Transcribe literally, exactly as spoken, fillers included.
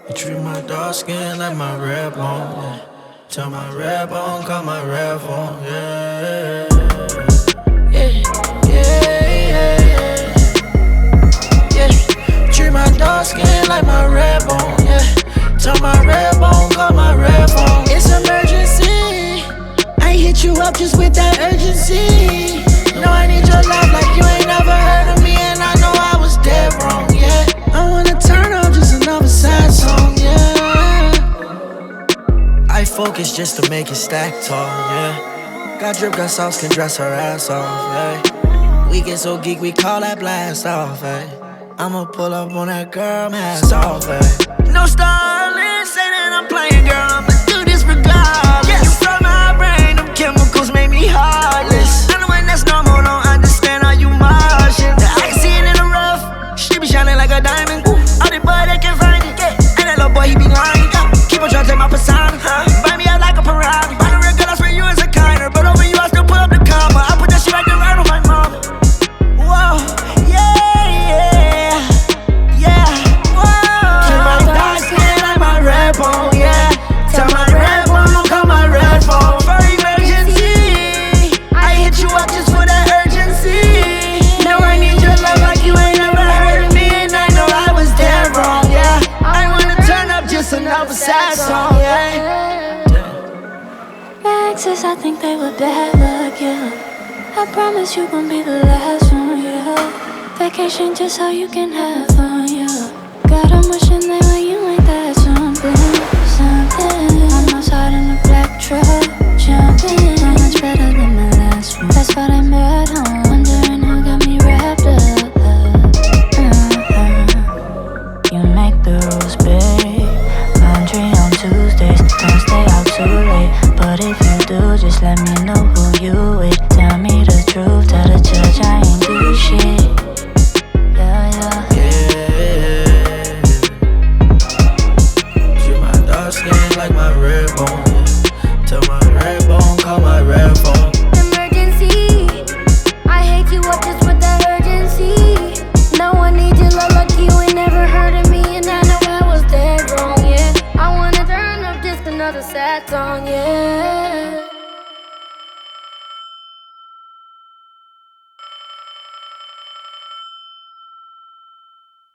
You treat my dark skin like my red bone, yeah. Tell my red bone, call my red phone, yeah. Yeah, yeah, yeah, yeah. Yeah, treat my dark skin like my red bone, yeah. Tell my red bone, call my red phone. It's emergency. I hit you up just with that urgency. No, I need your love like you ain't never heard of me, and I know I was dead wrong, yeah. I wanna turn up just another sad song, yeah. I focus just to make it stack tall, yeah. Got drip, got sauce, can dress her ass off, yeah. We get so geek, we call that blast off, hey. I'ma pull up on that girl, mask off, hey. No starling, say that I'm playing, girl, I'ma do this regardless. Yes. You from my brain, them chemicals make me heartless. I know when that's normal, don't understand how you Martian. I can see it in the rough, she be shining like a diamond. Ooh, all the boy that can find it, yeah. And that little boy, he be lying, yeah. Keep on trying to take my persona, huh? Buy me out like a piranha. Buy the real girl, I swear you is a kinder. But over you, I still put up the comma. I put that shit right there right on my mama. Whoa, yeah, yeah, yeah. Whoa. Treat my dark skin like my red bone, yeah. Tell my red bone, call my red phone. For emergency, I hit you up just for that urgency. Now I need your love like you ain't never heard of me, and I know I was dead wrong, yeah. I wanna turn up just another sad song, yeah. My exes, I think they were bad luck, yeah. I promise you won't be the last one, yeah. Vacation just so you can have fun, yeah. God, I'm wishing they were you ain't that something, something. I'm outside in a black truck, jumping. So much better than my last one. That's what I met on.